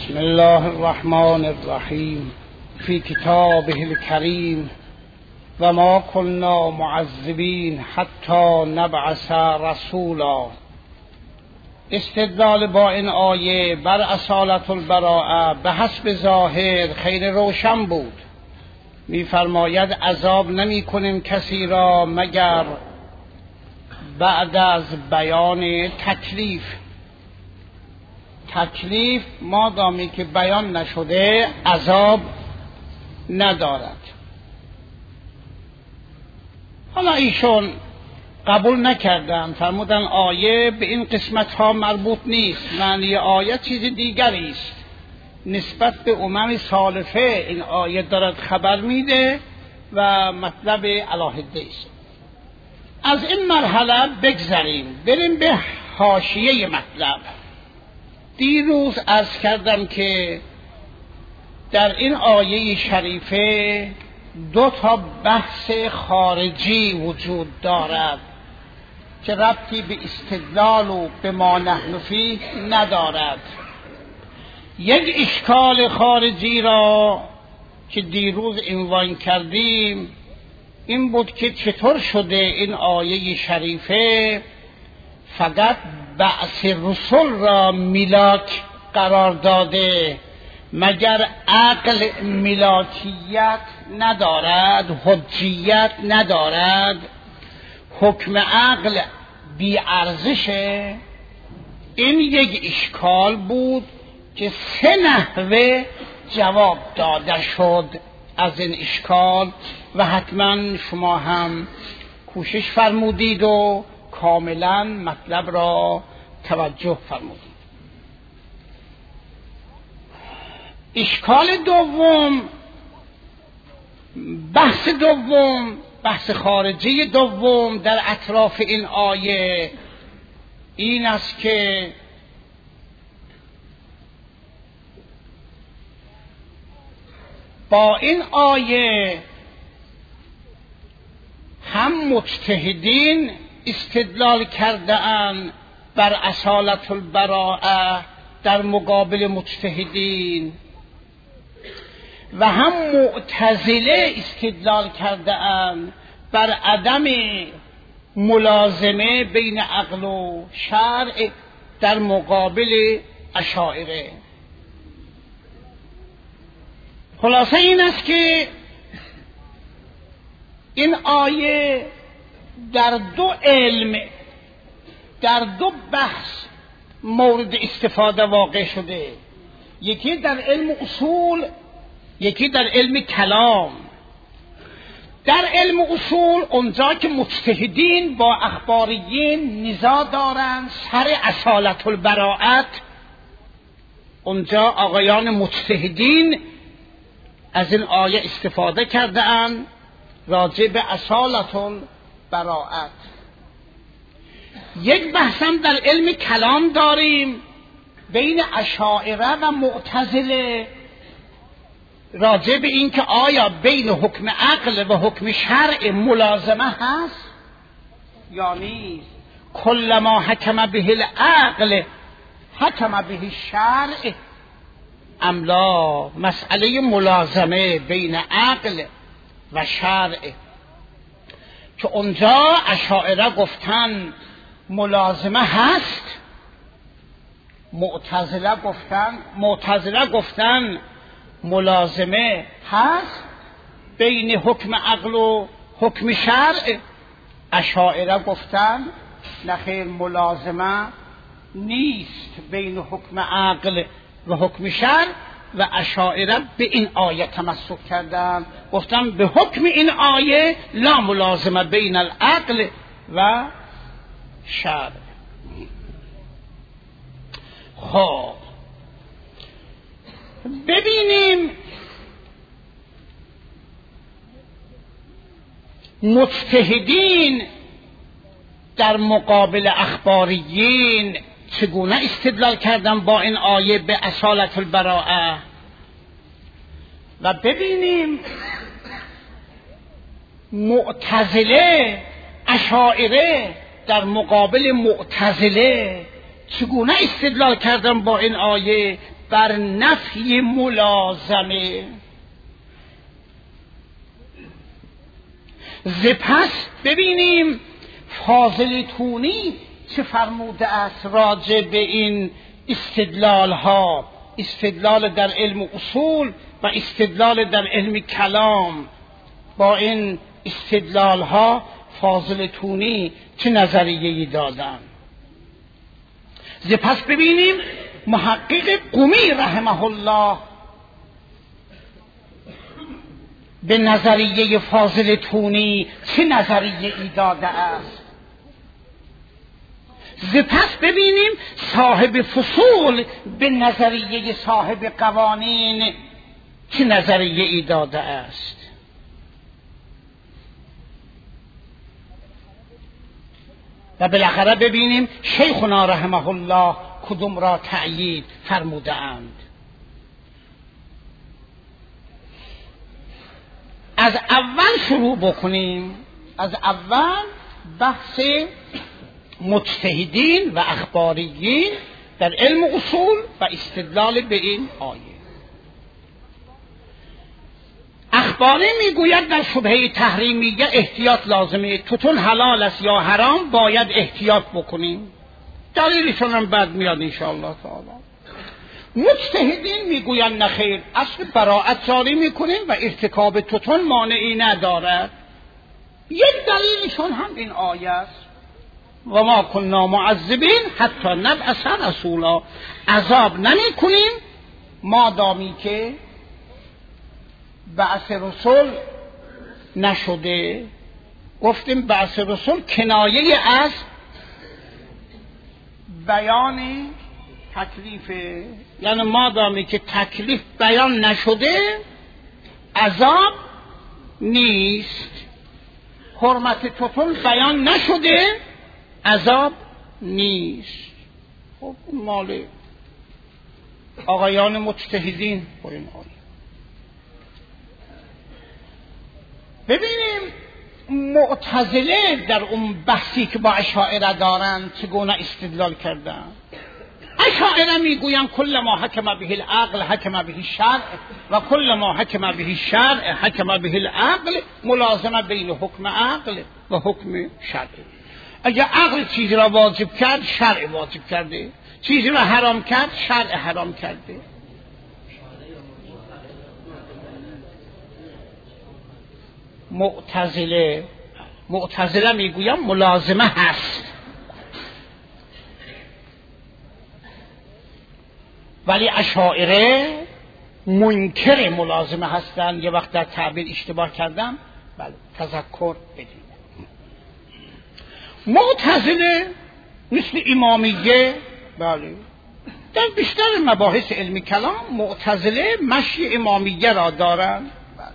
بسم الله الرحمن الرحیم فی کتابه الکریم و ما كنا معذبین حتی نبعث رسولا. استدلال با این آیه بر اصالت البراءه به حسب ظاهر خیر روشن بود. می‌فرماید عذاب نمی کنیم کسی را مگر بعد از بیان تکلیف. تکلیف مادامی که بیان نشده عذاب ندارد. حالا ایشون قبول نکردن، فرمودن آیه به این قسمت ها مربوط نیست، معنی آیه چیز دیگری است، نسبت به امم سالفه این آیه دارد خبر میده و مطلب علاهده است. از این مرحله بگذریم، بریم به حاشیه مطلب. دیروز عرض کردم که در این آیه شریفه دو تا بحث خارجی وجود دارد که ربطی به استدلال و به ما نحن فیه ندارد. یک اشکال خارجی را که دیروز عنوان کردیم این بود که چطور شده این آیه شریفه فقط بعث رسول را میلاک قرار داده، مگر عقل ملاکیت ندارد، حجیت ندارد، حکم عقل بی ارزشه. این یک اشکال بود که سه نحوه جواب داده شد از این اشکال و حتما شما هم کوشش فرمودید و کاملا مطلب را توجه فرمودید. اشکال دوم، بحث خارجی دوم در اطراف این آیه این است که با این آیه هم مجتهدین استدلال کرده اند بر اصالت البراءه در مقابل مجتهدین و هم معتزله استدلال کرده اند بر عدم ملازمه بین عقل و شرع در مقابل اشاعره. خلاصه این است که این آیه در دو علم، در دو بحث مورد استفاده واقع شده، یکی در علم اصول، یکی در علم کلام. در علم اصول اونجا که مجتهدین با اخباریین نزاع دارند سر اصالت البراءت، اونجا آقایان مجتهدین از این آیه استفاده کرده اند راجع به اصالت البراءت. یک بحثم در علم کلام داریم بین اشاعره و معتزله راجع به این که آیا بین حکم عقل و حکم شرع ملازمه هست یا نیست. کل ما حکم به العقل حکم به الشرع املا. مسئله ملازمه بین عقل و شرع که اونجا اشاعره گفتن ملازمه هست، معتزله گفتن ملازمه هست بین حکم عقل و حکم شرع. اشاعره گفتن نخیر ملازمه نیست بین حکم عقل و حکم شرع و اشاعره به این آیه تمسک کردن، گفتن به حکم این آیه لا ملازمه بین العقل و شرع. خب ببینیم مجتهدین در مقابل اخباریین چگونه استدلال کردن با این آیه به اصالت البراءه و ببینیم معتزله، اشاعره در مقابل معتزله چگونه استدلال کردن با این آیه بر نفی ملازمه. پس ببینیم فاضل تونی چه فرموده است راجع به این استدلال ها، استدلال در علم اصول و استدلال در علم کلام. با این استدلال ها فاضل تونی چه نظریه‌ای دادن. پس ببینیم محقق قمی رحمه الله به نظریه فاضل تونی چه نظریه‌ای داده است. پس ببینیم صاحب فصول به نظریه صاحب قوانین چه نظریه‌ای داده است. و بالاخره ببینیم شیخنا رحمه الله کدوم را تأیید فرموده اند. از اول شروع بکنیم. از اول بحث مجتهدین و اخباریین در علم اصول و استدلال به این آیه. اخباری میگوید در شبهه تحریمیه احتیاط لازمه، توتون حلال است یا حرام باید احتیاط بکنیم. دلیلشون هم بعد میاد انشاءالله تعالی. مجتهدین میگویند نخیر، اصل براءت جاری میکنیم و ارتکاب توتون مانعی ندارد. یک دلیلشون هم این آیه است و ما کنا معذبین حتی نبعث رسولا، عذاب نمی کنیم مادامی که بعث رسول نشده. گفتیم بعث رسول کنایه از بیان تکلیفه، یعنی مادامی که تکلیف بیان نشده عذاب نیست. حرمت توتون بیان نشده عذاب نیست. خب مال آقایان مجتهدین با این آیه. ببینیم معتزله در اون بحثی که با اشاعره دارن چگونه استدلال کردن. اشاعره میگوین کل ما حکم به العقل حکم به الشرع و کل ما حکم به الشرع حکم به العقل، ملازمه بین حکم عقل و حکم شرع. اگر عقل چیزی را واجب کرد شرع واجب کرده، چیزی را حرام کرد شرع حرام کرده. معتزله میگویم ملازمه هست، ولی اشاعره منکر ملازمه هستند. یه وقت در تعبیر اشتباه کردم، بله تذکر بدید. معتزله مثل امامیه، بله در بیشتر مباحث علمی کلام معتزله مشی امامیه را دارند.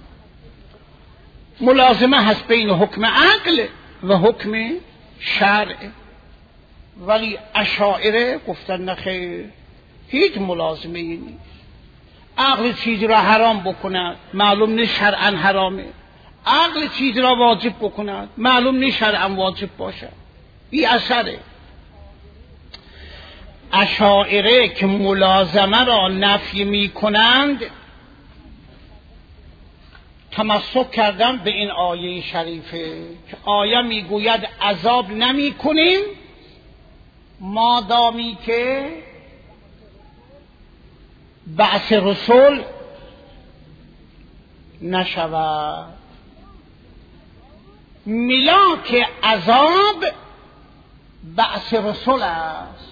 ملازمه هست بین حکم عقل و حکم شرع، ولی اشاعره گفتن نخیر، هیچ ملازمه ای نیست. عقل چیزی را حرام بکند معلوم نیست شرعاً حرامه، عقل چیزی را واجب بکند معلوم نیست شرعاً واجب باشد. این اثره. اشاعره که ملازمه را نفی می کنند تمسک کردن به این آیه شریفه که آیه میگوید عذاب نمی کنیم مادامی که بعث رسول نشود. ملاک عذاب بعث رسول است.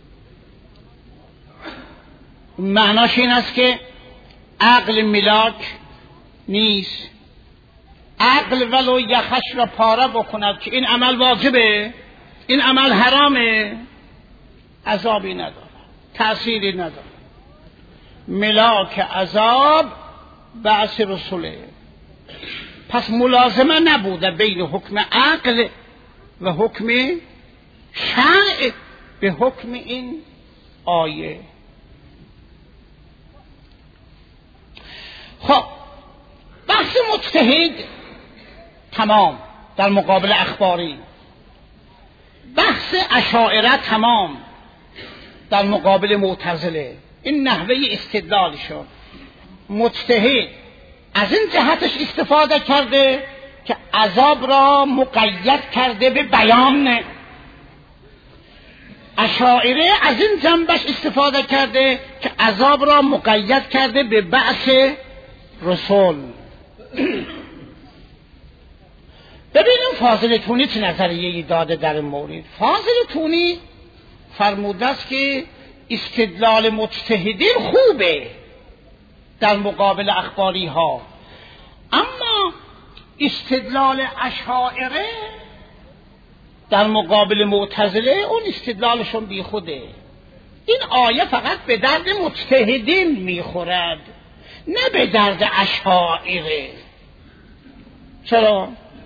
معناش این است که عقل ملاک نیست. عقل ولو یخش را پاره بکند که این عمل واجبه این عمل حرامه، عذابی نداره، تأثیری نداره. ملاک عذاب بعث رسوله. پس ملازمه نبوده بین حکم عقل و حکم شرع به حکم این آیه. خب بحث مجتهد تمام در مقابل اخباری، بحث اشاعره تمام در مقابل معتزله. این نحوه استدلالشون. مجتهد از این جهتش استفاده کرده که عذاب را مقید کرده به بیان، اشاعره از این جنبش استفاده کرده که عذاب را مقید کرده به بعث رسول. ببینیم فاضل تونی چه نظریه‌ای داده در این مورد. فاضل تونی فرموده است که استدلال مجتهدین خوبه در مقابل اخباری ها، اما استدلال اشاعره در مقابل معتزله اون استدلالشون بی خوده. این آیه فقط به درد مجتهدین میخورد، نه به درد اشاعره. چرا؟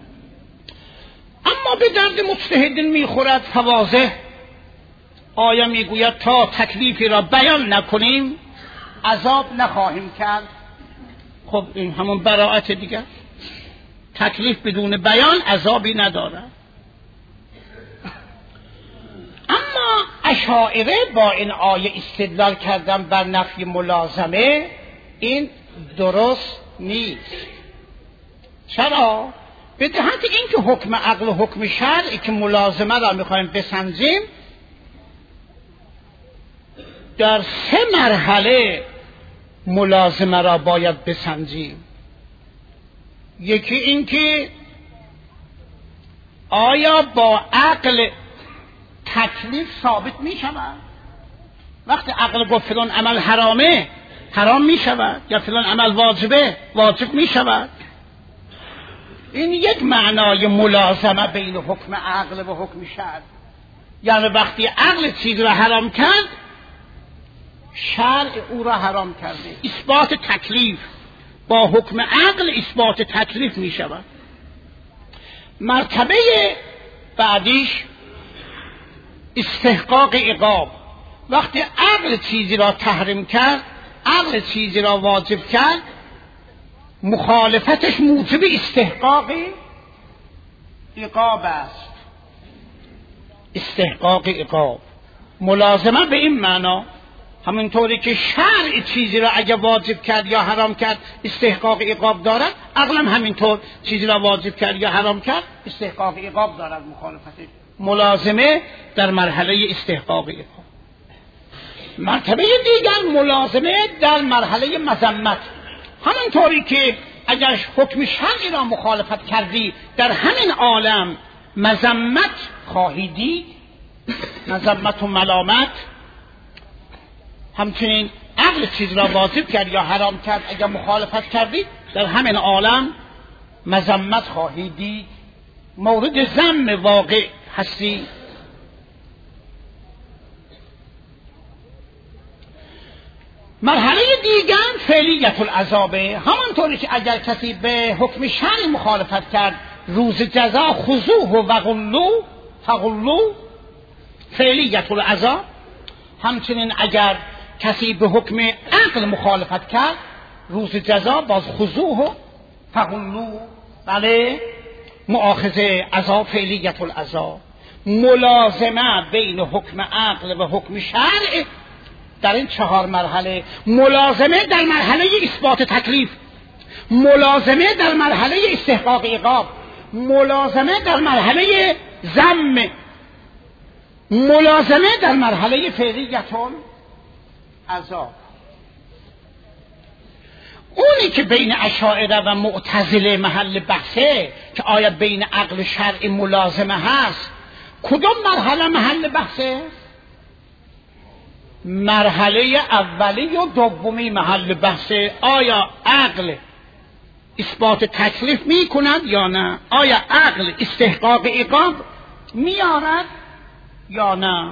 اما به درد مجتهدین میخورد. فواضح آیه میگوید تا تکلیفی را بیان نکنیم عذاب نخواهیم کرد. خب این همون براءت دیگه، تکلیف بدون بیان عذابی ندارد. اما اشاعره با این آیه استدلال کردن بر نفی ملازمه، این درست نیست. چرا؟ به جهت اینکه حکم عقل و حکم شرعی که ملازمه را میخوایم بسنجیم در 3 مرحله ملازمه را باید بسنجیم. یکی اینکه آیا با عقل تکلیف ثابت می شود؟ وقتی عقل گفت فلان عمل حرامه، حرام می شود، یا فلان عمل واجبه، واجب می شود. این یک معنای ملازمه بین حکم عقل و حکم شرع. یعنی وقتی عقل چیز را حرام کرد، شرع او را حرام کرده. اثبات تکلیف با حکم عقل اثبات تکلیف می شود. مرتبه بعدیش استحقاق عقاب. وقتی عقل چیزی را تحریم کرد، عقل چیزی را واجب کرد، مخالفتش موجب استحقاق عقاب است. استحقاق عقاب ملازمه به این معنا، همینطوری که شرع چیزی را اگه واجب کرد یا حرام کرد استحقاق عقاب دارد، عقلم همینطور چیزی را واجب کرد یا حرام کرد استحقاق عقاب دارد. مخالفتش ملازمه در مرحله استحقاق عقاب. مرتبه دیگر ملازمه در مرحله مذمت. همینطوری که اگر حکم شرعی را مخالفت کردی در همین عالم مذمت خواهی دید، مذمت و ملامت. همچنین عقل چیز را واجب کرد یا حرام کرد، اگر مخالفت کردی در همین عالم مذمت خواهی دید، مورد ذم واقع هستی. مرحله دیگر فعلیت العذابه. همانطوری که اگر کسی به حکم شرع مخالفت کرد، روز جزا خذوه و فغلو فعلیت العذاب. همچنین اگر کسی به حکم عقل مخالفت کرد، روز جزا باز خذوه فغلو، بله، مؤاخذه، عذاب، فعلیت العذاب. ملازمه بین حکم عقل و حکم شرع در این 4 مرحله. ملازمه در مرحله اثبات تکلیف، ملازمه در مرحله استحقاق عقاب، ملازمه در مرحله ذم، ملازمه در مرحله فعلیت العذاب. اونی که بین اشاعره و معتزله محل بحثه که آیا بین عقل و شرع ملازمه هست، کدوم مرحله محل بحثه؟ مرحله اولی و دومی محل بحثه. آیا عقل اثبات تکلیف می کند یا نه؟ آیا عقل استحقاق عقاب میارد یا نه؟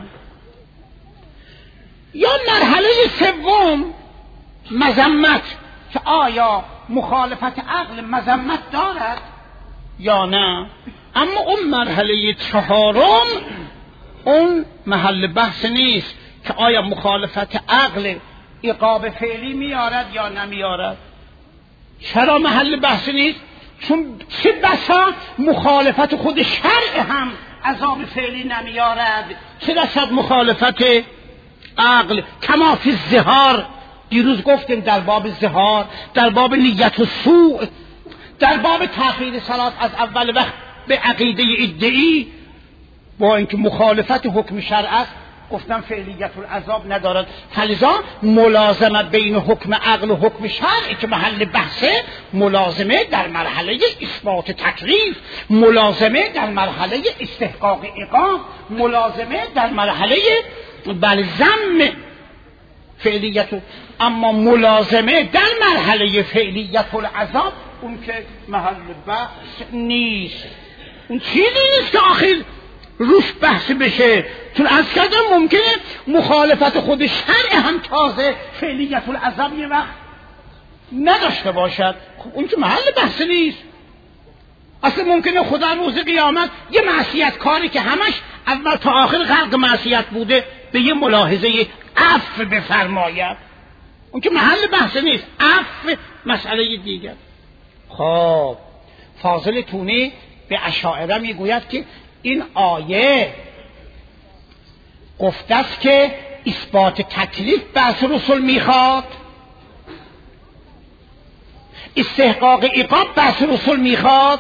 یا مرحله سوم مذمت، که آیا مخالفت عقل مذمت دارد یا نه؟ اما اون مرحله 4 اون محل بحث نیست که آیا مخالفت عقل عقاب فعلی میارد یا نمیارد. چرا محل بحث نیست؟ چون چه بسا مخالفت خود شرع هم عذاب فعلی نمیارد، چه رسد مخالفت عقل کما فی الظهار. دیروز گفتیم در باب ظهار، در باب نیت و سوء، در باب تأخیر صلات از اول وقت به عقیده ادعی با اینکه مخالفت حکم شرع است، گفتم فعلیت العذاب ندارد. فلذا ملازمه بین حکم عقل و حکم شرع که محل بحثه، ملازمه در مرحله اثبات تکلیف، ملازمه در مرحله استحقاق عقاب، ملازمه در مرحله ذم فعلیت. اما ملازمه در مرحله فعلیت العذاب اون که محل بحث نیست، اون چیزی نیست که آخر روش بحث بشه. چون از کردم ممکنه مخالفت خود شرع هم تازه فعلیت العذاب یه وقت نداشته باشد. خب اون که محل بحث نیست. اصلا ممکنه خدا روز قیامت یه معصیت کاری که همش اول تا آخر غرق معصیت بوده به یه ملاحظه عفو بفرماید، اون که محل بحث نیست، عفو مسئله دیگر. خب فاضل تونی به اشاعره میگوید که این آیه گفته است که اثبات تکلیف بحث رسول میخواد، استحقاق عقاب بحث رسول میخواد،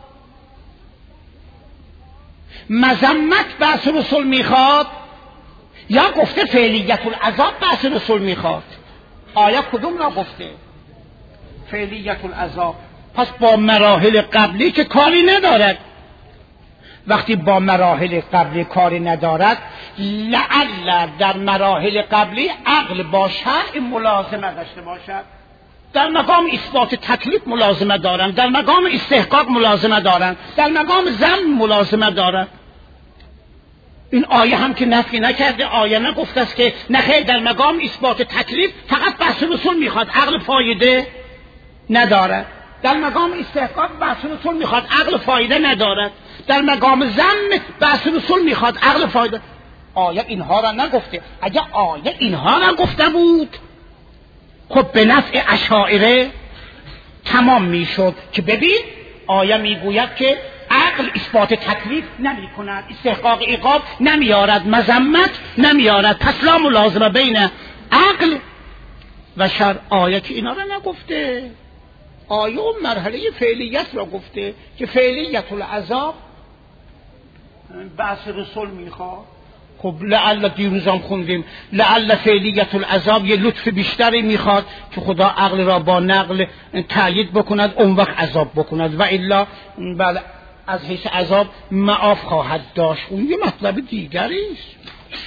مذمت بحث رسول میخواد، یا گفته فعلیت العذاب بحث رسول میخواد؟ آیه کدوم را گفته؟ فعلیت العذاب. پس با مراحل قبلی که کاری ندارد. وقتی با مراحل قبلی کاری ندارد، لعل در مراحل قبلی عقل با شرع ملازمه داشته باشد. در مقام اثبات تکلیف ملازمه دارن، در مقام استحقاق ملازمه دارن، در مقام ذم ملازمه دارن. این آیه هم که نفی نکرده، آیه نگفته است که نخیر در مقام اثبات تکلیف فقط بحث رسول میخواد، عقل فایده نداره. در مقام استحقاق بحث رسول میخواد، عقل فایده ندارد. در مقام ذم بحث رسول میخواد، عقل فایده. آیه اینها را نگفته. اگه آیه اینها را گفته بود خب به نفع اشاعره تمام میشد که ببین آیه میگوید که عقل اثبات تکلیف نمی کند، استحقاق عقاب نمیارد، مذمت نمیارد، پس لا ملازمه بین عقل و شرع. آیه که اینا را نگفته، آیه مرحله فعلیت را گفته که فعلیت العذاب بحث رسول میخواد. خب لعل دیروزم خوندیم لعل فعلیت العذاب یه لطف بیشتری میخواد که خدا عقل را با نقل تأیید بکند، اون وقت عذاب بکند، و الا بله از حیث عذاب معاف خواهد داشت. اون یه مطلب دیگری است.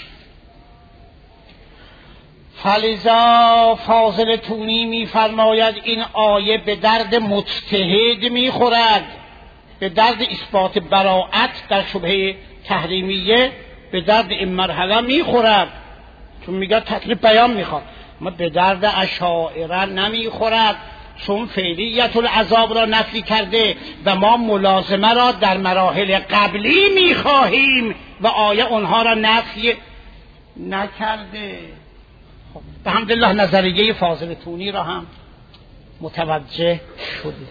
فلذا فاضل تونی میفرماید این آیه به درد مجتهد میخورد، به درد اثبات براءت در شبهه تحریمیه به درد این مرحله میخورد، چون میگه تکلیف بیان میخواد. اما به درد اشاعره نمیخورد، چون فعلیت العذاب را نفی کرده و ما ملازمه را در مراحل قبلی میخواهیم و آیه اونها را نفی نکرده. خب بحمدالله نظریه فاضل تونی را هم متوجه شدید.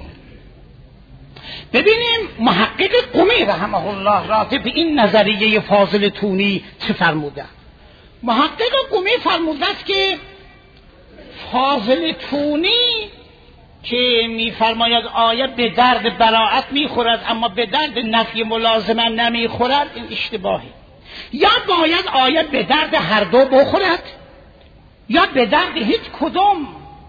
ببینیم محقق قمی رحمه الله راجع به این نظریه فاضل تونی چه فرموده. محقق قمی فرموده است که فاضل تونی که میفرماید آیه به درد براءت میخورد اما به درد نفی ملازمه نمیخورد، این اشتباهی. یا باید آیه به درد هر دو بخورد یا به درد هیچ کدوم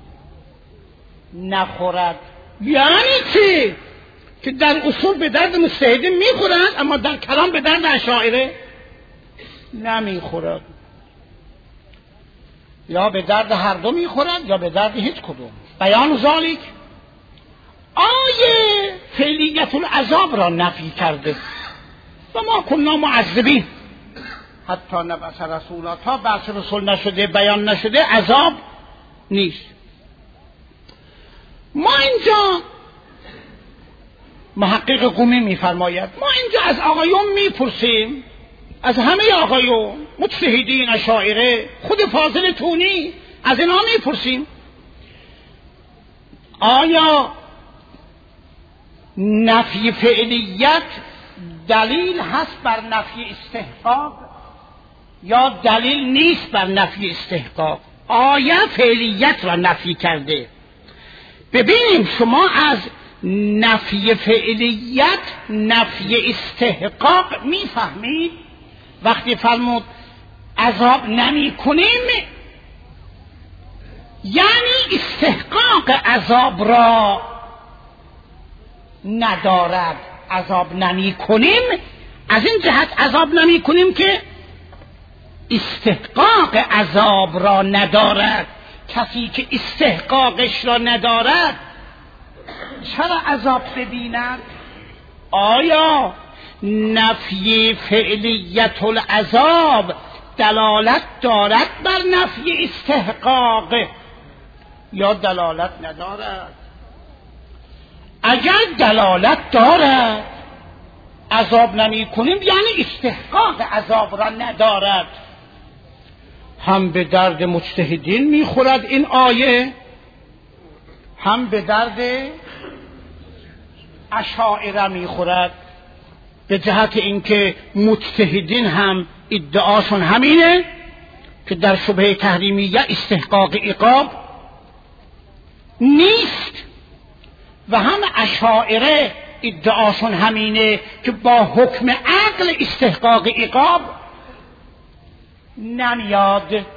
نخورد. یعنی چی؟ که در اصول به درد مجتهدین میخورد اما در کلام به درد اشاعره نمیخورد. یا به درد هر دو میخورد یا به درد هیچ کدوم. بیان ذالک آیه فعلیت العذاب را نفی کرده و ما کنا معذبین حتی نبعث رسولا، تا بعث رسول نشده بیان نشده عذاب نیست. ما اینجا محقق قمی میفرماید ما اینجا از آقایون میپرسیم، از همه آقایون مجتهدین اشاعره، خود فاضل تونی، از اینا میپرسیم آیا نفی فعلیت دلیل هست بر نفی استحقاق یا دلیل نیست بر نفی استحقاق. آیه فعلیت را نفی کرده. ببینیم شما از نفی فعلیت نفی استحقاق میفهمید؟ وقتی فرمود عذاب نمی کنیم یعنی استحقاق عذاب را ندارد. عذاب نمی کنیم از این جهت عذاب نمی کنیم که استحقاق عذاب را ندارد. کسی که استحقاقش را ندارد چرا عذاب ببیند؟ آیا نفی فعلیت العذاب دلالت دارد بر نفی استحقاق یا دلالت ندارد؟ اگر دلالت دارد عذاب نمی کنیم یعنی استحقاق عذاب را ندارد. هم به درد مجتهدین میخورد این آیه، هم به درد اشاعره میخورد، به جهت اینکه مجتهدین هم ادعاشون همینه که در شبهه تحریمیه استحقاق عقاب نیست و هم اشاعره ادعاشون همینه که با حکم عقل استحقاق عقاب نمیاد.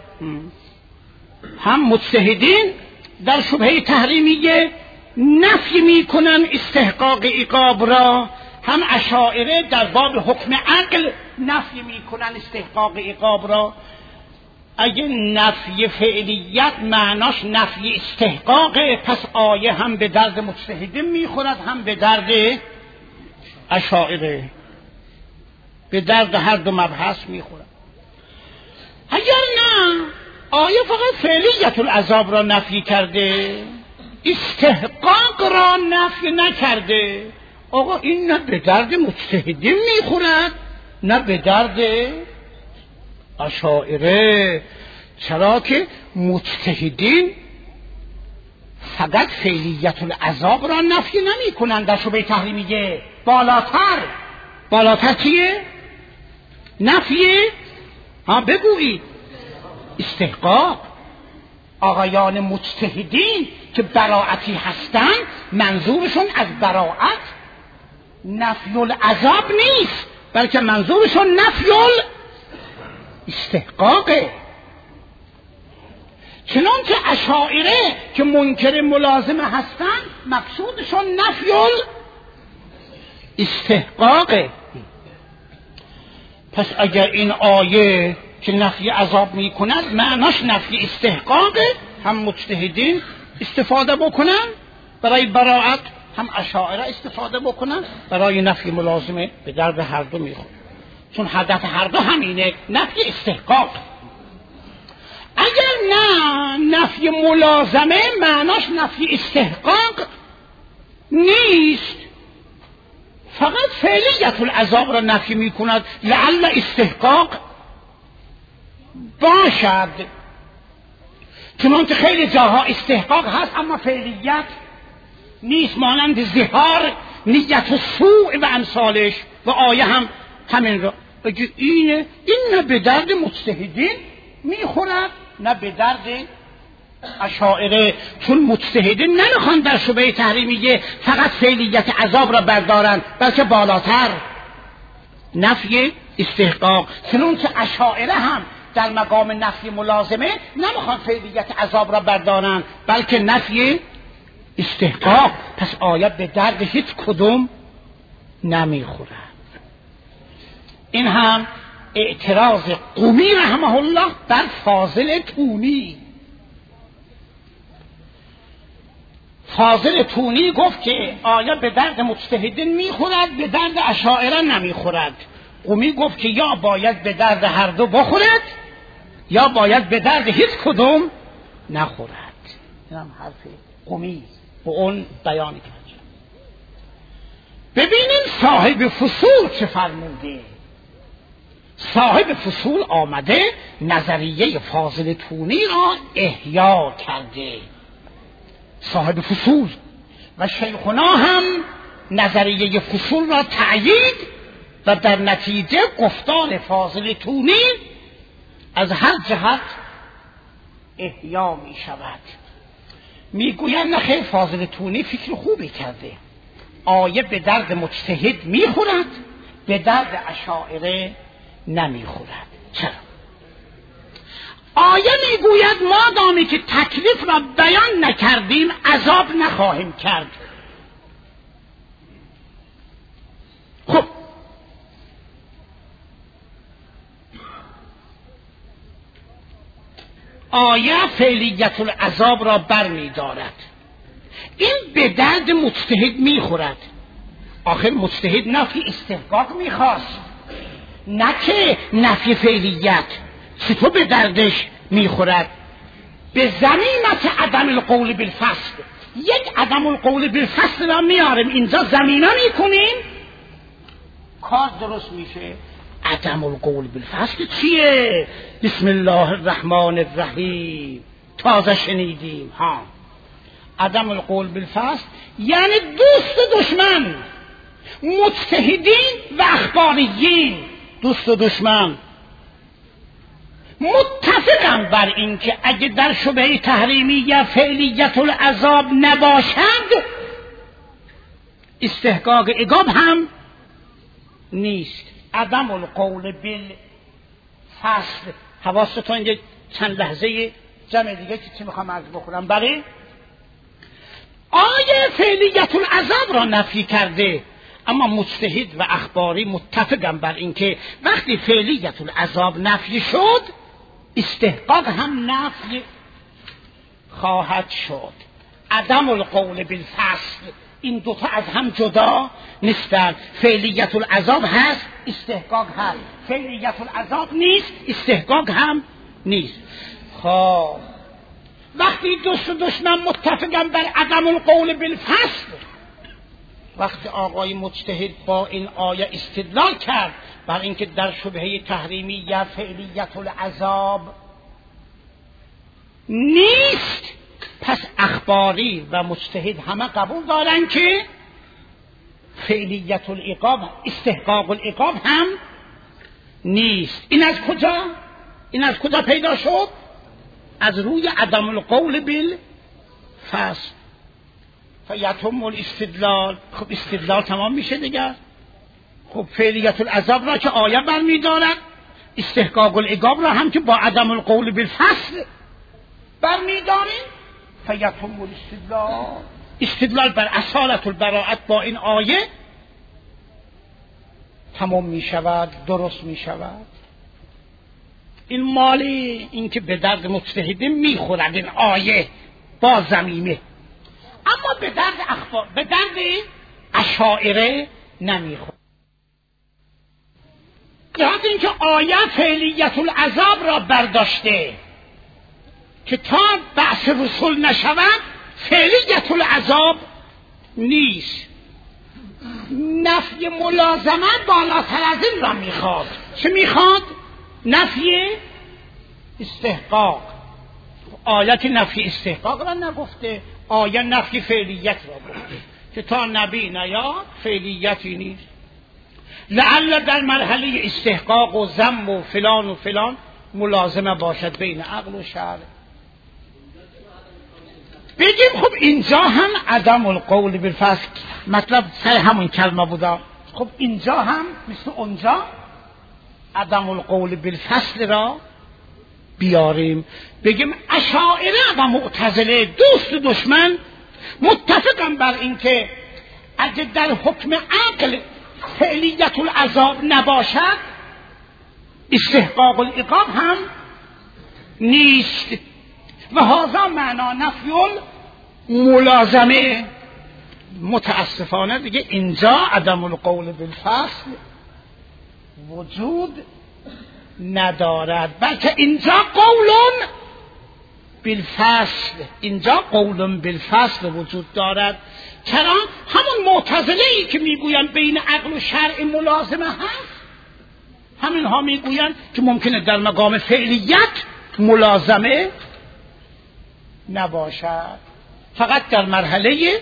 هم مجتهدین در شبهه تحریمیه نفی میکنن استحقاق عقاب را، هم اشاعره در باب حکم عقل نفی میکنن استحقاق عقاب را. اگه نفی فعلیت معناش نفی استحقاقه، پس آیه هم به درد مجتهدین میخورد هم به درد اشاعره، به درد هر دو مبحث میخورد. اگر نه آیه فقط فعلیت العذاب را نفی کرده، استحقاق را نفی نکرده، آقا این نه به درد مجتهدین میخورد نه به درد اشاعره. چرا که مجتهدین فقط فعلیت العذاب را نفی نمی کنند در شبهه تحریمیه، بالاتر چیه؟ نفی بگویید استحقاق. آقایان مجتهدین که براعتی هستند منظورشون از براعت نفی العذاب نیست، بلکه منظورشون نفی استحقاقه. چنانچه اشاعره که منکر ملازمه هستند مقصودشون نفی استحقاقه. پس اگر این آیه که نفی عذاب می کند معناش نفی استحقاقه، هم مجتهدین استفاده بکنن برای براعت، هم اشاعره استفاده بکنن برای نفی ملازمه، به درد هر دو میخوره، چون هدف هر دو همینه، نفی استحقاق. اگر نه نفی ملازمه معناش نفی استحقاق نیست، فقط فعلیت العذاب را نفی می کند لعل استحقاق باشد. چنانکه خیلی جاها استحقاق هست اما فعلیت نیست، مانند ظهار، نیت سوء و امثالش، و آیه هم همین را. اگه این نه به درد مجتهدین میخورد نه به درد اشاعره، چون مجتهدین نمیخوان در شبهه تحریمیه فقط فعلیت عذاب را بردارن، بلکه بالاتر نفی استحقاق. چنانچه اشاعره هم در مقام نفی ملازمه نمیخوان فعلیت عذاب را بردارن، بلکه نفی استحقاق. پس آیه به درد هیچ کدوم نمیخورد. این هم اعتراض قمی رحمه الله بر فاضل تونی. فاضل تونی گفت که آیه به درد مجتهدین میخورد، به درد اشاعره نمیخورد. قمی گفت که یا باید به درد هر دو بخورد یا باید به درد هیچ کدوم نخورد. این هم حرف قمی به اون بیان کرد. ببینیم صاحب فصول چه فرموده. صاحب فصول آمده نظریه فاضل تونی را احیا کرده، صاحب فصول، و شیخنا هم نظریه فصول را تأیید و در نتیجه گفتار فاضل تونی از هر جهت احیا می شود. میگویند نخیر فاضل تونی فکر خوبی کرده، آیه به درد مجتهد میخورد، به درد اشاعره نمیخورد. چرا؟ آیه میگوید ما دامی که تکلیف را بیان نکردیم عذاب نخواهیم کرد. خب آیه فعلیت العذاب را بر می دارد. این به درد مجتهد می خورد. آخر مجتهد نفی استحقاق می خواست، نه که نفی فعلیت. چطور به دردش می خورد؟ به زمینت عدم القول بالفصل. یک عدم القول بالفصل را میاریم اینجا زمینه می کنیم، کار درست میشه. عدم القول بالفصل چیه؟ بسم الله الرحمن الرحیم تازه شنیدیم ها. عدم القول بالفصل یعنی دوست و دشمن، مجتهدین و اخباریین، دوست و دشمن متفقم بر این که اگه در شبهه تحریمی یا فعلیت العذاب نباشد استحقاق عقاب هم نیست. عدم القول بالفصل. حواستون یک چند لحظه جمع دیگه که چی میخوام عرض بکنم. برای آیه فعلیت العذاب را نفی کرده، اما مجتهد و اخباری متفقم بر این که وقتی فعلیت العذاب نفی شد استحقاق هم نفی خواهد شد. عدم القول بالفصل این دوتا از هم جدا نیستن. فعلیت العذاب هست، استحقاق هست. فعلیت العذاب نیست، استحقاق هم نیست. خب وقتی دوست و دشمن متفقن بر عدم القول بالفصل، وقتی آقای مجتهد با این آیه استدلال کرد بر اینکه در شبهه تحریمی یا فعلیت العذاب نیست، پس اخباری و مجتهد همه قبول دارن که فعلیت العقاب استحقاق العقاب هم نیست. این از کجا پیدا شد؟ از روی عدم القول بالفصل. فیتم الاستدلال. خب استدلال تمام میشه دیگه. خب فعلیت العذاب را که آیه برمی دارد، استحقاق العقاب را هم که با عدم القول بالفصل برمی داریم، فیتم الاستدلال. استدلال بر اصالت البراءت با این آیه تمام می شود، درست می شود. این مالی این که به درد مجتهدین می خورد این آیه با زمینه، اما به درد به درد اشاعره نمی خورد. جهت این که آیه فعلیت العذاب را برداشته که تا بعث رسول نشود فعلیت العذاب نیست. نفی ملازمت بالاتر از این را میخواد. چه میخواد؟ نفی استحقاق. آیت نفی استحقاق را نگفته، آیه نفی فعلیت را گفته که تا نبی نیاد فعلیتی نیست. لعل در مرحله استحقاق و ذم و فلان ملازمه باشد بین عقل و شرع. بگیم خب اینجا هم عدم القول بالفصل مطلب سر همون کلمه بودا. خب اینجا هم مثل اونجا عدم القول بالفصل را بیاریم، بگیم اشاعره و معتزله دوست و دشمن متفقن بر این که اگه در حکم عقل فعلیت العذاب نباشد استحقاق العقاب هم نیست. و هذا معنا نفی ملازمه. متاسفانه دیگه اینجا عدم القول بالفصل وجود ندارد، بلکه اینجا قول بالفصل، اینجا قول بالفصل وجود دارد. چرا؟ همون معتزله‌ای که میگوین بین عقل و شرع ملازمه هست، همین ها میگوین که ممکنه در مقام فعلیت ملازمه نباشد، فقط در مرحله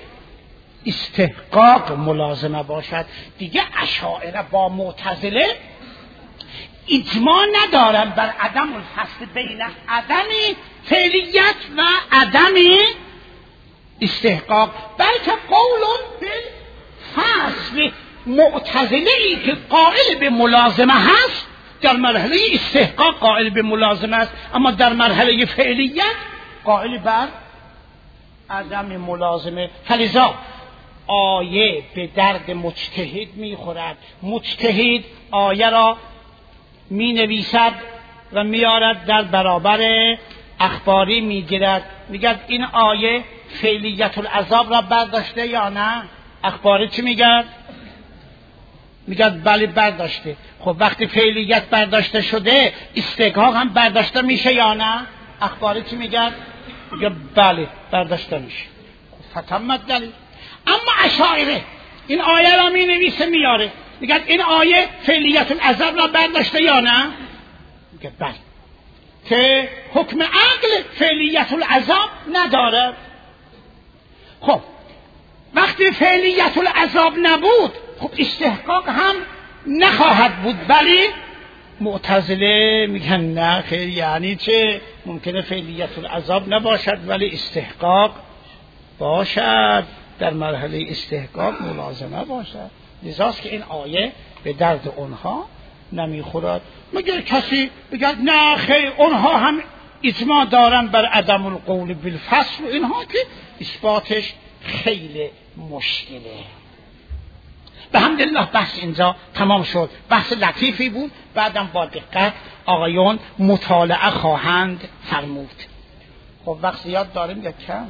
استحقاق ملازمه باشد. دیگه اشاعره با معتزله اجماع ندارن بر عدم الفصل بین عدم فعلیت و عدم استحقاق، بلکه قول بالفصل. معتزله ای که قائل به ملازمه هست در مرحله استحقاق قائل به ملازمه است، اما در مرحله فعلیت قائل بر عدم ملازمه. فلذا آیه به درد مجتهد میخورد. مجتهد آیه را می نویسد و میارد در برابر اخباری میگیرد، میگد این آیه فعلیت العذاب را برداشته یا نه؟ اخباری چی میگد؟ میگد بله برداشته. خب وقتی فعلیت برداشته شده استحقاق هم برداشته میشه یا نه؟ اخباری چی میگد؟ میگه بله برداشته میشه. فتمت دلیل. اما اشاعره این آیه را می نویسه میاره، میگه این آیه فعلیت العذاب را برداشته یا نه؟ میگه بله، که حکم عقل فعلیت العذاب نداره. خب وقتی فعلیت العذاب نبود خب استحقاق هم نخواهد بود. ولی معتزله میگن نه خیر، یعنی چه؟ ممکنه فعلیت العذاب نباشد ولی استحقاق باشد، در مرحله استحقاق ملازمه باشد. لذاست که این آیه به درد اونها نمیخورد. مگر کسی بگه نه خیر اونها هم اجماع دارن بر عدم القول بالفصل و اینها، که اثباتش خیلی مشکله. به حمدالله بحث اینجا تمام شد. بحث لطیفی بود، بعدم با دقت آقایون مطالعه خواهند فرمود. خب وقت زیاد داریم یا کم؟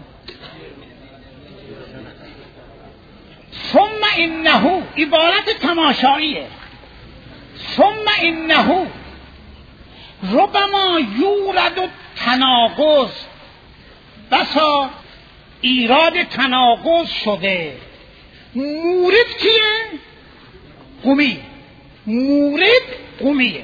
ثم انه عبارت تماشاییه. ثم انه ربما یورد تناقض، بسا ایراد تناقض شده. مورد کیه؟ قمی. مورد قمیه.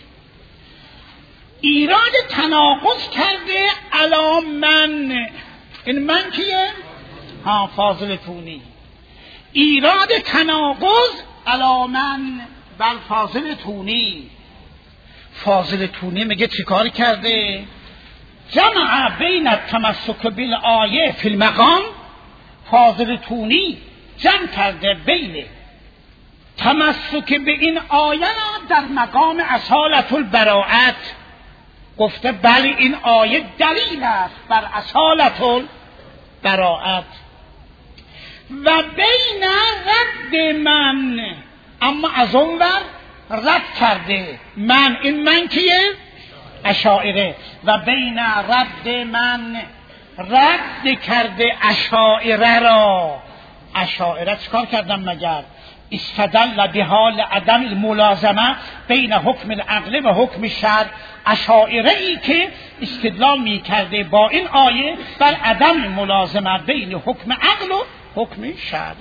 ایراد تناقض کرده علی من. این من کیه؟ فاضل تونی. ایراد تناقض علی من بر فاضل تونی. فاضل تونی میگه چیکار کرده؟ جمع بین التمسک بالآیه فی المقام. فاضل تونی جمع کرده بین تمسک به این آیه را در مقام اصالت البراءت. گفته بله این آیه دلیل است بر اصالت البراءت. و بین رد من، اما از اون ور رد کرده من. این من کیه؟ اشاعره. و بین رد من رد کرده اشاعره را. اشاعره چکار کردن مگر؟ استدل به حال عدم الملازمه بین حکم العقل و حکم شرع. اشاعره ای که استدلال می کرده با این آیه بر عدم ملازمه بین حکم عقل و حکم شرع.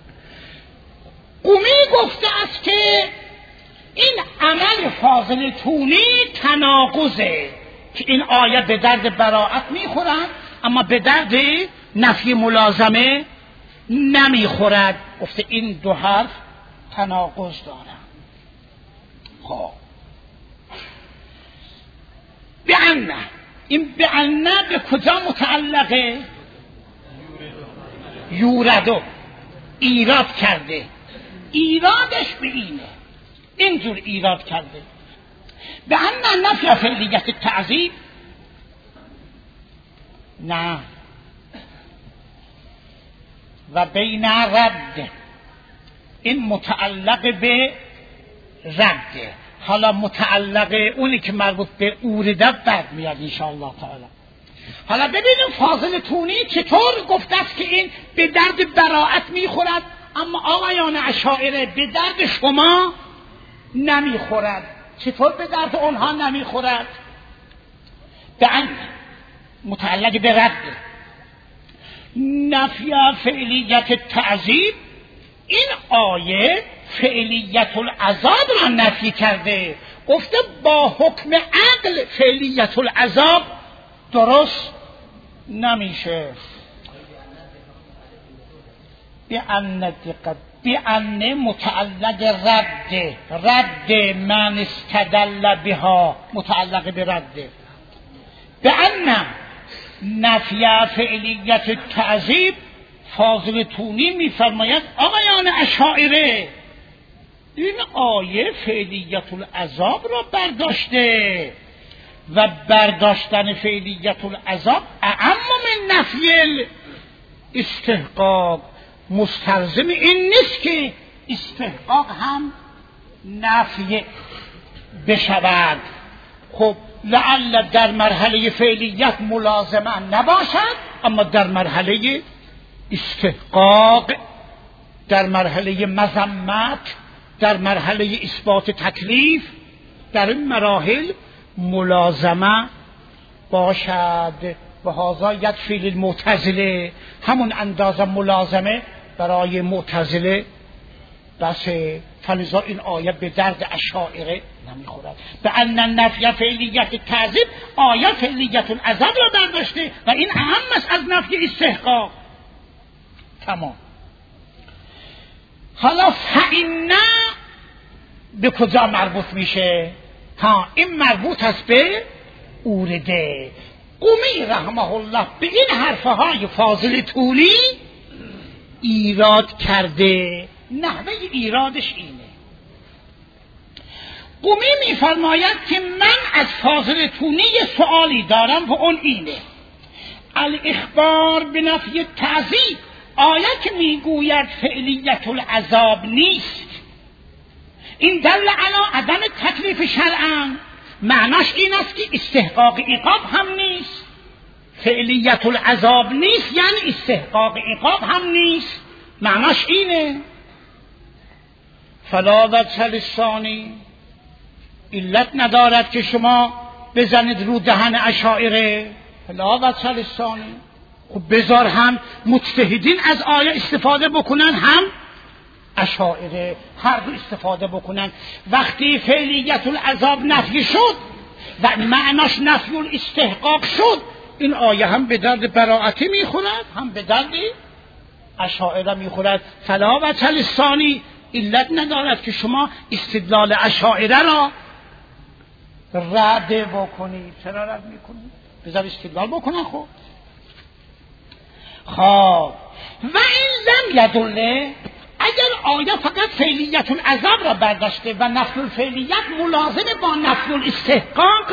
قمی گفته است که این عمل فاضل تونی تناقضه، که این آیه به درد براءت میخورد اما به درد نفی ملازمه نمیخورد. گفته این دو حرف تناقض دارن. خب بأن، این بأن به کجا متعلقه؟ یوردو. ایراد کرده. ایرادش به اینه، اینجور ایراد کرده. بأن نفی فعلیت تعذیب. نه. و بین رد، این متعلق به رده. حالا متعلق اونی که مربوط به اورده بعد میاد انشاءالله تعالی. حالا ببینیم فاضل تونی چطور گفته است که این به درد براءت میخورد اما آقایان اشاعره به درد شما نمیخورد. چطور به درد اونها نمیخورد؟ به ان متعلق به رد نفی فعلیت تعذیب. این آیه فعلیت العذاب را نفی کرده. گفته با حکم عقل فعلیت العذاب درست نمیشه. بأن متعلق رد من استدل بها متعلق برد بأن نفی فعلیت التعذیب. فاضل تونی میفرماید آقایان اشاعره این آیه فعلیت العذاب را برداشته و برداشتن فعلیت العذاب اعم من نفی استحقاق. مستلزم این نیست که استحقاق هم نفی بشود. خب لعل در مرحله فعلیت ملازمه نباشد، اما در مرحله استحقاق، در مرحله مذمت، در مرحله اثبات تکلیف، در این مراحل ملازمه باشد. و هذا یکفی للمعتزله، همون اندازه ملازمه برای معتزله بسه. فلذا این آیه به درد اشاعره نمیخورد. به ان نفی فعلیت تعذیب آیه فعلیت العذاب را برداشته و این اهم است از نفی استحقاق. تمام. حالا فإن به کجا مربوط میشه؟ این مربوط است به اورده. قمی رحمه الله به این حرفهای فاضل طولی ایراد کرده. نحوه ایرادش اینه. قمی میفرماید که من از فاضل طولی سوالی دارم و اون اینه: الاخبار به نفی تعذیب، آیه که میگوید فعلیت العذاب نیست، این دل علی عدم تکلیف شرعا، معناش این است که استحقاق عقاب هم نیست. فعلیت العذاب نیست یعنی استحقاق عقاب هم نیست، معناش اینه. فلا وجه للثانی، علت ندارد که شما بزنید رو دهن اشاعره. فلا وجه للثانی. خب بذار هم مجتهدین از آیه استفاده بکنن، هم اشاعره، هر دو استفاده بکنن. وقتی فعلیت العذاب نفی شد و معناش نفی الاستحقاق شد، این آیه هم به درد براعتی میخورد، هم به درد اشاعره میخورد. فلا وجه للثانی، علت ندارد که شما استدلال اشاعره را رد بکنید. چرا رد میکنید؟ بذار استدلال بکنن. خب و این لم یدله، اگر آیه فقط فعلیت العذاب را برداشته و نفی الفعلیت ملازم با نفی الاستحقاق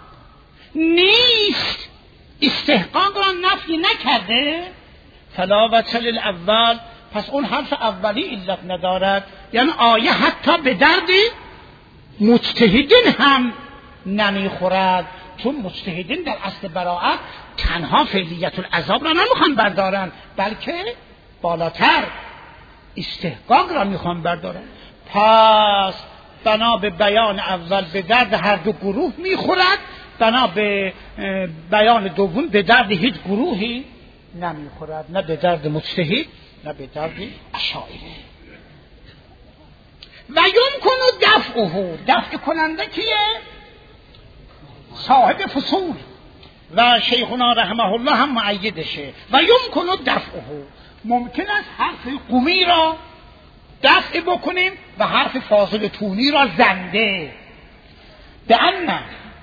نیست، استحقاق را نفی نکرده، فلا وجه للاول، پس اون حرف اولی علت ندارد. یعنی آیه حتی به درد مجتهدین هم نمیخورد، چون مجتهدین در اصل براعت تنها فعلیت العذاب را نمیخوان بردارن، بلکه بالاتر استحقاق را میخوان بردارن. پس بنا به بیان اول به درد هر دو گروه میخورد، بنا به بیان دوم به درد هیچ گروهی نمیخورد، نه به درد مجتهد نه به درد اشاعره. و یمکن دفعه، دفع کننده کیه؟ صاحب فصول و شیخنا رحمه الله هم معیدشه. و یمکن دفعه، ممکن است حرف قمی را دفع بکنیم و حرف فاضل طونی را زنده. به ان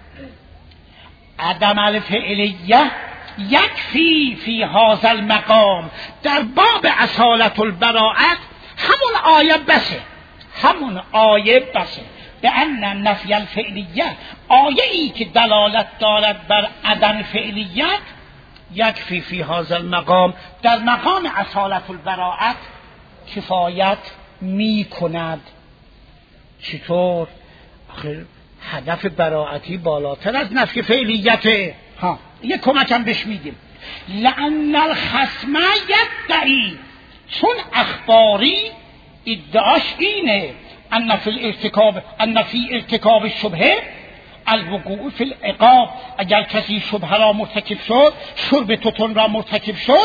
عدم الفعلیه یکفی فی هذا المقام، در باب اصالت البراءت همون آیه بسه، همون آیه بسه. به ان نفی الفعلیه، آیه ای که دلالت دارد بر عدم فعلیت، یکفی فی هذا المقام، در مقام اصالت البراءت کفایت می کند. چطور؟ آخر هدف براعتی بالاتر از نفی فعلیته. یه کمکم بهش میدیم. لأن الخصم یدعی، چون اخباری ادعاش اینه ان فی ارتکاب شبهه الوقوع فی العقاب، اگر کسی شبهه را مرتکب شد، شرب توتون را مرتکب شد،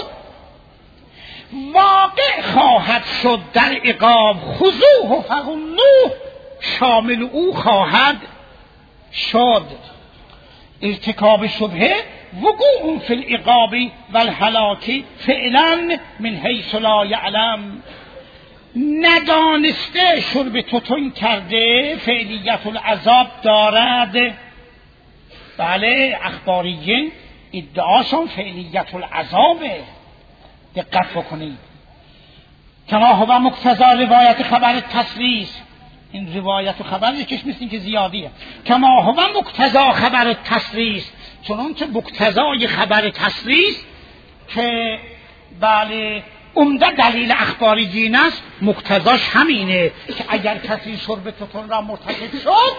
واقع خواهد شد در عقاب. خذوه فغلوه، شامل او خواهد شد. ارتکاب شبهه وقوع فی العقاب والهلاک فعلا من حیث لا یعلم. ندانسته شرب توتون کرده فعلیت العذاب دارد. بله، اخباریین ادعاشون فعلیت العذابه. دقت بکنید. کما هو مقتضا روایت خبر تسلیس، این روایت و خبر یکیش مثل این که زیادیه. کما هو مقتضا خبر تسلیس، چنانچه مقتضای خبر تسلیس که بله عمده دلیل اخباریین است، مقتضاش همینه که اگر کسی شرب توتون را مرتکب شد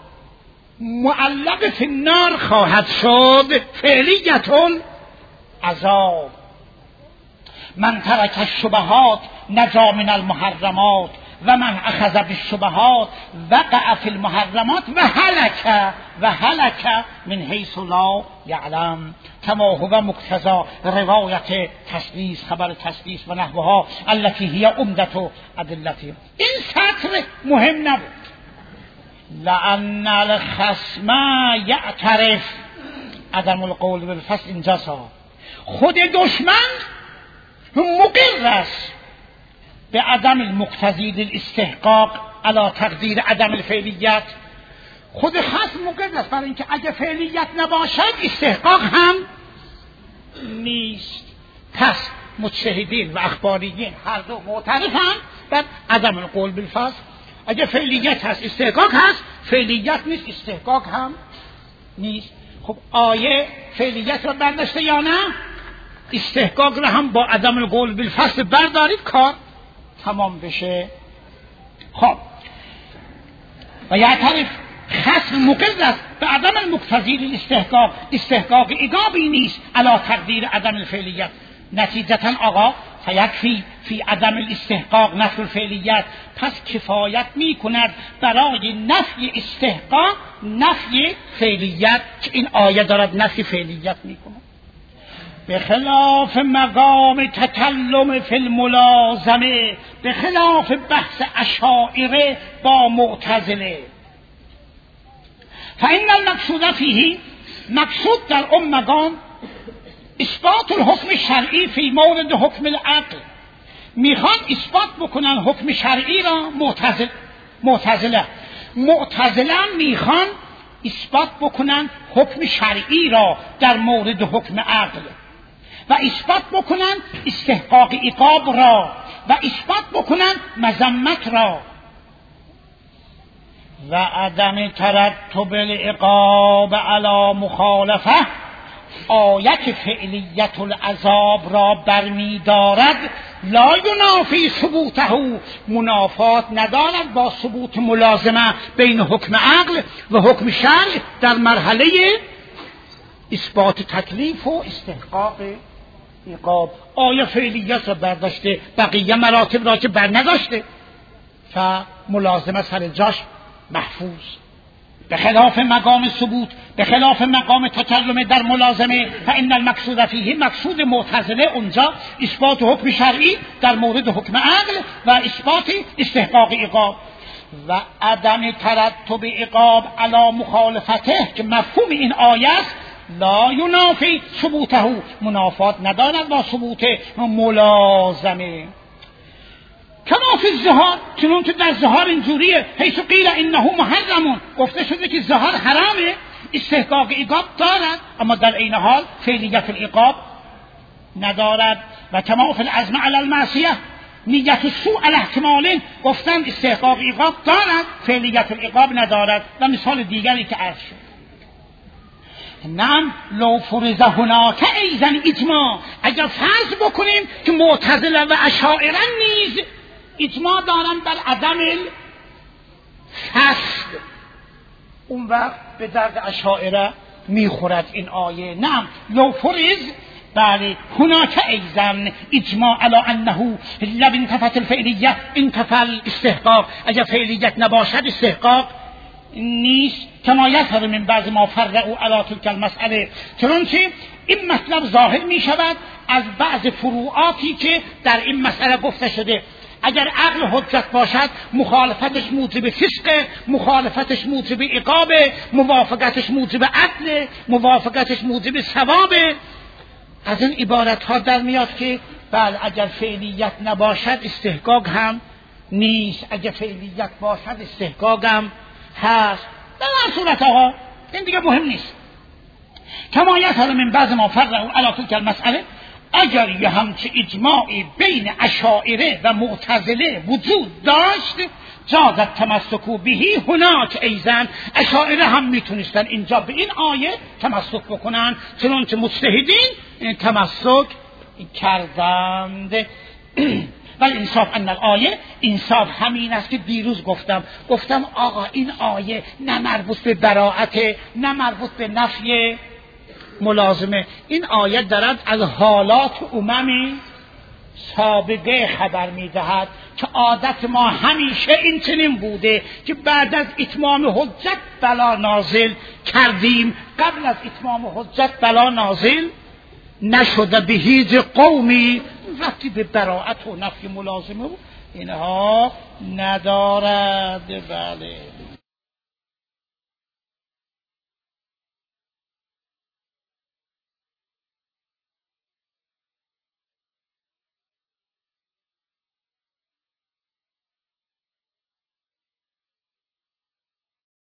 معلق فی النار خواهد شد. فعلیتون عذاب. من ترک الشبهات نجا من المحرمات و من اخذ بالشبهات وقع فی المحرمات و هلك من حیث لا یعلم. کما هو مقتضا روایت تسلیس، خبر تسلیس و نحوها التي هي عمدة ادلته. این سطر مهم نبود. لأن الخصم یعترف عدم القول بالفصل. اینجا خود دشمن مقر است به عدم المقتضی للاستحقاق علی تقدیر عدم الفعلیت. خود خصم مقر است برای اینکه اگه فعلیت نباشد استحقاق هم نیست. پس مجتهدین و اخباریین هر دو معترفند بر عدم القول بالفصل. اگه فعلیت هست استحقاق هست، فعلیت نیست استحقاق هم نیست. خب آیه فعلیت را برداشته یا نه؟ استحقاق را هم با عدم القول بالفصل بردارید، کار تمام بشه. خب و یعترف خصم مقر است به عدم المقتضی للاستحقاق. استحقاق ایجابی نیست علی تقدیر عدم الفعلیت. نتیجتا آقا فیکفی فی عدم الاستحقاق نفی الفعلیت. پس کفایت می کند برای نفی استحقاق نفی فعلیت که این آیه دارد نفی فعلیت می کند. به خلاف مقام تکلم فی الملازمه، به خلاف بحث اشاعره با معتزله. فإن المقصود فیه، مقصود در اون مقام اثبات الحکم شرعی فی مورد حکم العقل. میخوان اثبات بکنن حکم شرعی را. معتزله میخوان اثبات بکنن حکم شرعی را در مورد حکم عقل و اثبات بکنن استحقاق عقاب را و اثبات بکنن مذمت را و عدم ترتب العقاب علی مخالفه. آیت فعلیت العذاب را برمی دارد. لا ینافی ثبوته، منافات ندارد با ثبوت ملازمه بین حکم عقل و حکم شرع در مرحله اثبات تکلیف و استحقاق عقاب. آیه فعلیت را برداشته، بقیه مراتب را که بر نداشته، فملازمه سر جاش محفوظ. به خلاف مقام ثبوت، به خلاف مقام تکلم در ملازمه. فإن المقصود فیه، مقصود معتزله اونجا اثبات حکم شرعی در مورد حکم عقل و اثبات استحقاق عقاب و عدم ترتب عقاب علی مخالفته که مفهوم این آیه است. لا ینافی ثبوته، منافات ندارد با ثبوت ملازمه. کما فی الظهار، چنانچه در ظهار اینجوریه. حیث قیل انه محرم، گفته شده که ظهار حرامه، استحقاق عقاب دارد اما در عین حال فعلیت العقاب ندارد. و کما فی العزم علی المعصیه، نیت سوء علی احتمالین، گفتن استحقاق عقاب دارد فعلیت العقاب ندارد. و مثال دیگری که عرض شد. نعم لو فرض هناک ایزن اجماع، اگر فرض بکنیم که معتزله و اشاعره نیز اجماع دارن بر عدم الفصل، اون وقت به درد اشاعره میخورد این آیه. نعم لو فرض، بله هناک ایزن اجماع علی انه لب انتفت الفعلیت انتفى الاستحقاق، اگر فعلیت نباشد استحقاق نیست. کما یظهر من بعض ما فرعوا علی تلک المسئله، چنانچه این مطلب ظاهر می شود از بعض فروعاتی که در این مسئله گفته شده. اگر عقل حجت باشد مخالفتش موجب فسق، مخالفتش موجب عقاب، موافقتش موجب عدل، موافقتش موجب ثواب. از این عبارت ها در میاد که بله اگر فعلیت نباشد استحقاق هم نیست، اگر فعلیت باشد استحقاق هم هست. در هر صورت آقا این دیگه مهم نیست. کما یظهر من بعض ما فرقوا علی تلک المسئله، اگر یه همچه اجماعی بین اشاعره و معتزله وجود داشت جاز التمسک بهی هناک ایضا، اشاعره هم میتونستن اینجا به این آیه تمسک بکنن چنانچه مجتهدین تمسک کردند. ولی انصاف ان الآیه، انصاف همین است که دیروز گفتم آقا این آیه نه مربوط به براءت نه مربوط به نفی ملازمه، این آیه دارد از حالات امم سابقه خبر میدهد که عادت ما همیشه این چنین بوده که بعد از اتمام حجت بلا نازل کردیم، قبل از اتمام حجت بلا نازل نشده به هیچ قومی. ربطی به براءت و نفی ملازمه اینها ندارد. بله